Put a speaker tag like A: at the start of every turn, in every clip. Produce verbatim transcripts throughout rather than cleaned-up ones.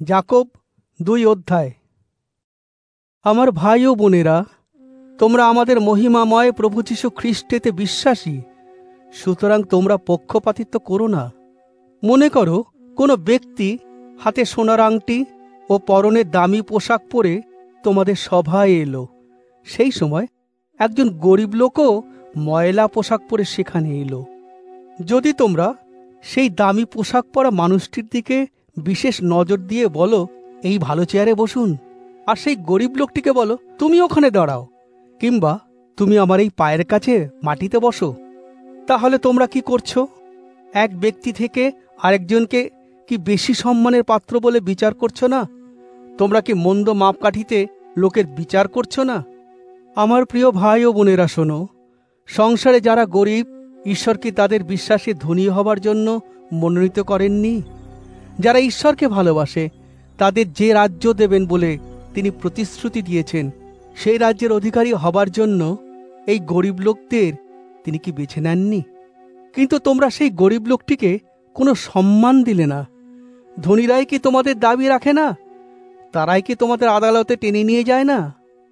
A: যাকোব দুই অধ্যায়। আমার ভাই ও বোনেরা, তোমরা আমাদের মহিমাময় প্রভু যীশু খ্রিস্টেতে বিশ্বাসী, সুতরাং তোমরা পক্ষপাতিত্ব করো না। মনে করো, কোনো ব্যক্তি হাতে সোনার আংটি ও পরনে দামি পোশাক পরে তোমাদের সভায় এলো। সেই সময় একজন গরিব লোকও ময়লা পোশাক পরে সেখানে এলো। যদি তোমরা সেই দামি পোশাক পরা মানুষটির দিকে বিশেষ নজর দিয়ে বলো, এই ভালো চেয়ারে বসুন, আর সেই গরিব লোকটিকে বলো, তুমি ওখানে দাঁড়াও, কিংবা তুমি আমার এই পায়ের কাছে মাটিতে বসো, তাহলে তোমরা কি করছো? এক ব্যক্তি থেকে আরেকজনকে কি বেশি সম্মানের পাত্র বলে বিচার করছো না? তোমরা কি মন্দ মাপকাঠিতে লোকের বিচার করছো না? আমার প্রিয় ভাই ও বোনেরা, শোনো, সংসারে যারা গরিব, ঈশ্বর কি তাদের বিশ্বাসে ধনী হবার জন্য মনোনীত করেননি? যারা ঈশ্বরকে ভালোবাসে তাদের যে রাজ্য দেবেন বলে তিনি প্রতিশ্রুতি দিয়েছেন, সেই রাজ্যের অধিকারী হবার জন্য এই গরিব লোকদের তিনি কি বেছে নেননি? কিন্তু তোমরা সেই গরিব লোকটিকে কোনো সম্মান দিলে না। ধনীরাই কি তোমাদের দাবি রাখে না? তারাই কি তোমাদের আদালতে টেনে নিয়ে যায় না?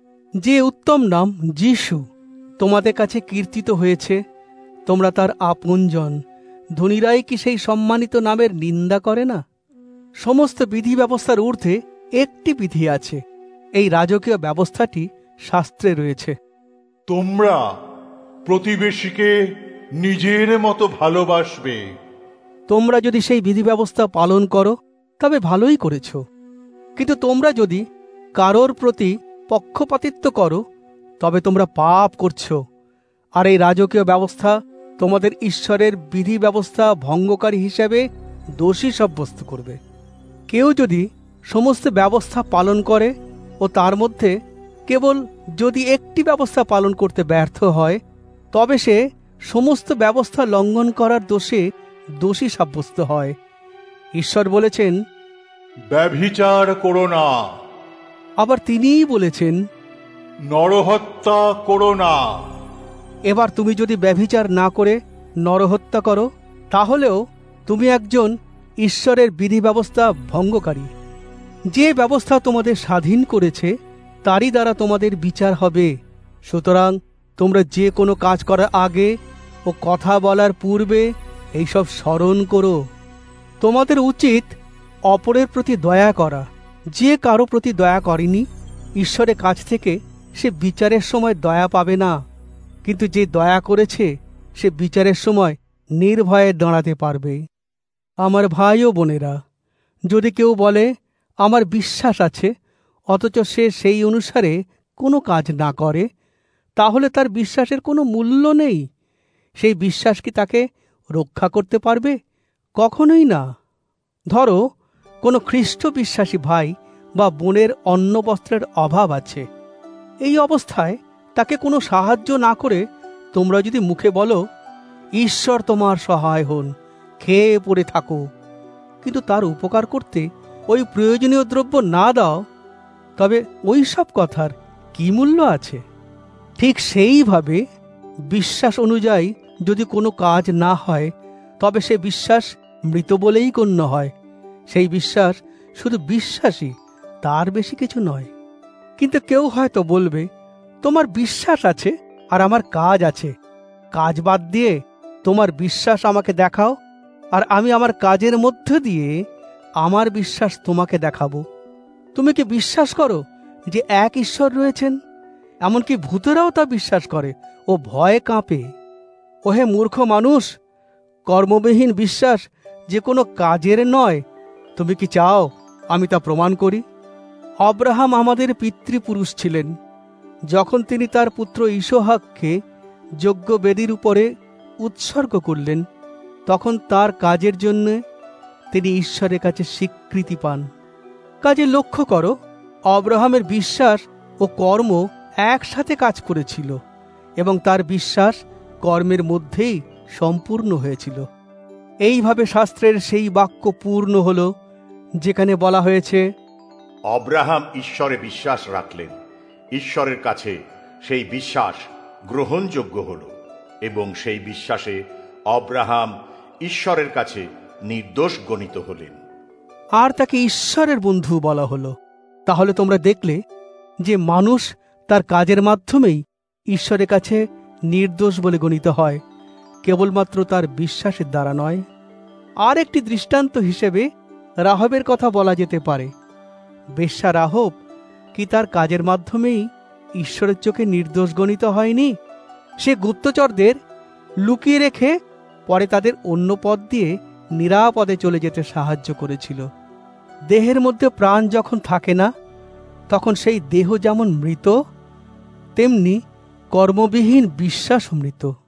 A: যে উত্তম নাম যিশু তোমাদের কাছে কীর্তিত হয়েছে, তোমরা তার আপনজন, ধনীরাই কি সেই সম্মানিত নামের নিন্দা করে না? সমস্ত বিধি ব্যবস্থার ঊর্ধ্বে একটি বিধি আছে, এই রাজকীয় ব্যবস্থাটি শাস্ত্রে রয়েছে।
B: তোমরা প্রতিবেশীকে নিজের মতো ভালোবাসবে।
A: তোমরা যদি সেই বিধি ব্যবস্থা পালন করো তবে ভালোই করেছ। কিন্তু তোমরা যদি কারোর প্রতি পক্ষপাতিত্ব করো তবে তোমরা পাপ করছো, আর এই রাজকীয় ব্যবস্থা তোমাদের ঈশ্বরের বিধি ব্যবস্থা ভঙ্গকারী হিসেবে দোষী সাব্যস্ত করবে। কেউ যদি সমস্ত ব্যবস্থা পালন করে ও তার মধ্যে কেবল যদি একটি ব্যবস্থা পালন করতে ব্যর্থ হয়, তবে সে সমস্ত ব্যবস্থা লঙ্ঘন করার দোষে দোষী সাব্যস্ত হয়। ঈশ্বর বলেছেন,
B: ব্যভিচার করো না।
A: আবার তিনিই বলেছেন,
B: নরহত্যা করো না।
A: এবার তুমি যদি ব্যভিচার না করে নরহত্যা করো, তাহলেও তুমি একজন ঈশ্বরের বিধি ব্যবস্থা ভঙ্গকারী। যে ব্যবস্থা তোমাদের স্বাধীন করেছে তারই দ্বারা তোমাদের বিচার হবে। সুতরাং তোমরা যে কোনো কাজ করার আগে ও কথা বলার পূর্বে এইসব স্মরণ করো। তোমাদের উচিত অপরের প্রতি দয়া করা। যে কারো প্রতি দয়া করেনি, ঈশ্বরের কাছ থেকে সে বিচারের সময় দয়া পাবে না, কিন্তু যে দয়া করেছে সে বিচারের সময় নির্ভয়ে দাঁড়াতে পারবে। আমার ভাই ও বোনেরা, যদি কেউ বলে আমার বিশ্বাস আছে, অথচ সে সেই অনুসারে কোনো কাজ না করে, তাহলে তার বিশ্বাসের কোনো মূল্য নেই। সেই বিশ্বাস কি তাকে রক্ষা করতে পারবে? কখনোই না। ধরো, কোনো খ্রিস্ট বিশ্বাসী ভাই বা বোনের অন্ন বস্ত্রের অভাব আছে। এই অবস্থায় তাকে কোনো সাহায্য না করে তোমরা যদি মুখে বলো, ঈশ্বর তোমার সহায় হন, খেয়ে পড়ে থাকো, কিন্তু তার উপকার করতে ওই প্রয়োজনীয় দ্রব্য না দাও, তবে ওই সব কথার কি মূল্য আছে? ঠিক সেইভাবে বিশ্বাস অনুযায়ী যদি কোনো কাজ না হয়, তবে সে বিশ্বাস মৃত বলেই গণ্য হয়। সেই বিশ্বাস শুধু বিশ্বাসই, তার বেশি কিছু নয়। কিন্তু কেউ হয়তো বলবে, তোমার বিশ্বাস আছে আর আমার কাজ আছে, কাজ বাদ দিয়ে তোমার বিশ্বাস আমাকে দেখাও, আর আমি আমার কাজের মধ্য দিয়ে আমার বিশ্বাস তোমাকে দেখাবো। তুমি কি বিশ্বাস করো যে এক ঈশ্বর রয়েছেন? এমনকি ভূতেরাও তা বিশ্বাস করে ও ভয়ে কাঁপে। ওহে মূর্খ মানুষ, কর্মবিহীন বিশ্বাস যে কোনো কাজের নয়, তুমি কি চাও আমি তা প্রমাণ করি? আব্রাহাম আমাদের পিতৃপুরুষ ছিলেন। যখন তিনি তার পুত্র ইসহাককে যজ্ঞ বেদীর উপরে উৎসর্গ করলেন, তখন তার কাজের জন্য তিনি ঈশ্বরের কাছে স্বীকৃতি পান। কাজে লক্ষ্য করো, আব্রাহামের বিশ্বাস ও কর্ম একসাথে কাজ করেছিল, এবং তার বিশ্বাস কর্মের মধ্যেই সম্পূর্ণ হয়েছিল। এইভাবে শাস্ত্রের সেই বাক্য পূর্ণ হল, যেখানে বলা হয়েছে,
C: আব্রাহাম ঈশ্বরে বিশ্বাস রাখলেন, ঈশ্বরের কাছে সেই বিশ্বাস গ্রহণযোগ্য হল, এবং সেই বিশ্বাসে আব্রাহাম ঈশ্বরের কাছে নির্দোষ গণিত হলেন।
A: আর তাকে ঈশ্বরের বন্ধু বলা হলো। তাহলে তোমরা দেখলে যে মানুষ তার কাজের মাধ্যমেই ঈশ্বরের কাছে নির্দোষ বলে গণিত হয়, কেবলমাত্র তার বিশ্বাসের দ্বারা নয়। আর একটি দৃষ্টান্ত হিসেবে রাহবের কথা বলা যেতে পারে। বেশ্যা রাহব কি তার কাজের মাধ্যমেই ঈশ্বরের চোখে নির্দোষ গণিত হয়নি? সে গুপ্তচরদের লুকিয়ে রেখে পরে তাদের অন্য পথ দিয়ে নিরাপদে চলে যেতে সাহায্য করেছিল। দেহের মধ্যে প্রাণ যখন থাকে না, তখন সেই দেহ যেমন মৃত, তেমনি কর্মবিহীন বিশ্বাস মৃত।